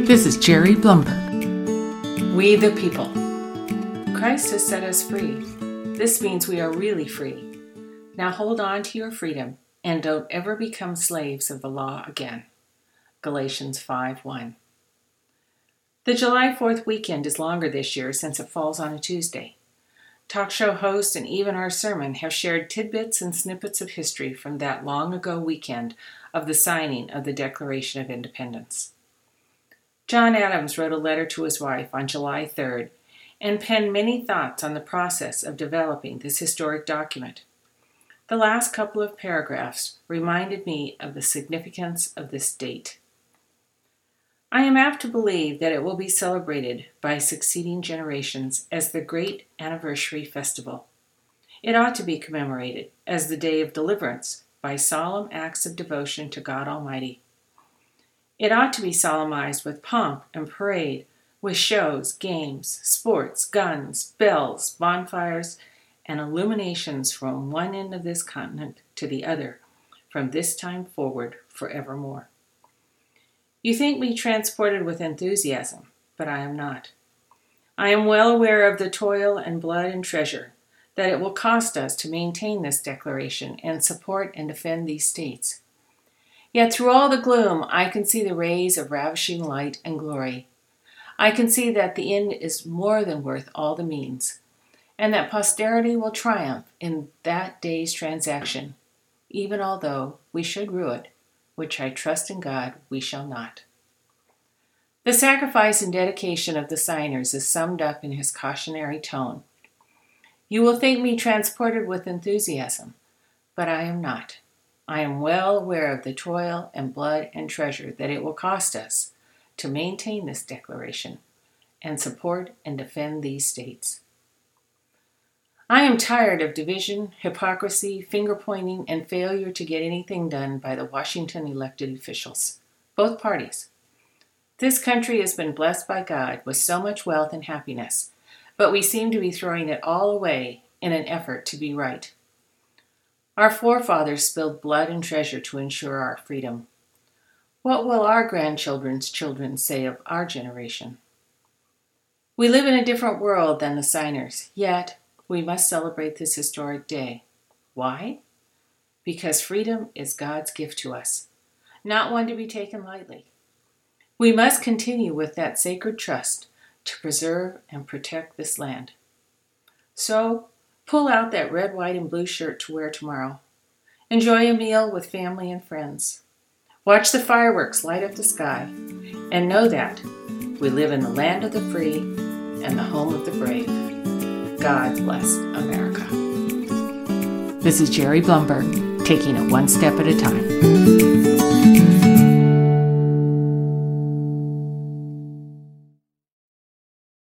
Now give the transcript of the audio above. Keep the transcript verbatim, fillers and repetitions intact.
This is Jerry Blumberg. We the people. Christ has set us free. This means we are really free. Now hold on to your freedom and don't ever become slaves of the law again. Galatians five one. The July fourth weekend is longer this year since it falls on a Tuesday. Talk show hosts and even our sermon have shared tidbits and snippets of history from that long ago weekend of the signing of the Declaration of Independence. John Adams wrote a letter to his wife on July third and penned many thoughts on the process of developing this historic document. The last couple of paragraphs reminded me of the significance of this date. I am apt to believe that it will be celebrated by succeeding generations as the great anniversary festival. It ought to be commemorated as the day of deliverance by solemn acts of devotion to God Almighty. It ought to be solemnized with pomp and parade, with shows, games, sports, guns, bells, bonfires, and illuminations from one end of this continent to the other, from this time forward forevermore. You think me transported with enthusiasm, but I am not. I am well aware of the toil and blood and treasure that it will cost us to maintain this declaration and support and defend these states. Yet through all the gloom, I can see the rays of ravishing light and glory. I can see that the end is more than worth all the means, and that posterity will triumph in that day's transaction, even although we should rue it, which I trust in God we shall not. The sacrifice and dedication of the signers is summed up in his cautionary tone. You will think me transported with enthusiasm, but I am not. I am well aware of the toil and blood and treasure that it will cost us to maintain this declaration and support and defend these states. I am tired of division, hypocrisy, finger-pointing, and failure to get anything done by the Washington elected officials, both parties. This country has been blessed by God with so much wealth and happiness, but we seem to be throwing it all away in an effort to be right. Our forefathers spilled blood and treasure to ensure our freedom. What will our grandchildren's children say of our generation? We live in a different world than the signers, yet we must celebrate this historic day. Why? Because freedom is God's gift to us, not one to be taken lightly. We must continue with that sacred trust to preserve and protect this land. So, pull out that red, white, and blue shirt to wear tomorrow. Enjoy a meal with family and friends. Watch the fireworks light up the sky, and know that we live in the land of the free and the home of the brave. God bless America. This is Jerry Blumberg, taking it one step at a time.